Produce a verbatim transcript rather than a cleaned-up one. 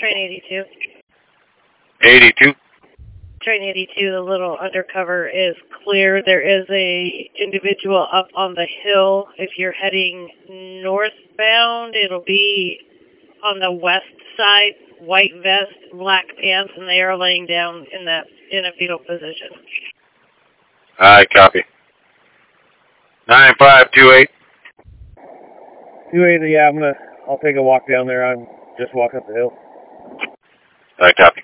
Train eighty-two. eighty-two. Train eighty-two, the little undercover is clear. There is a individual up on the hill. If you're heading northbound, it'll be on the west side, white vest, black pants, and they are laying down in that in a fetal position. Alright, copy. nine five two eight. two eight, yeah, I'm gonna, I'll take a walk down there. I'm just walking up the hill. Alright, copy.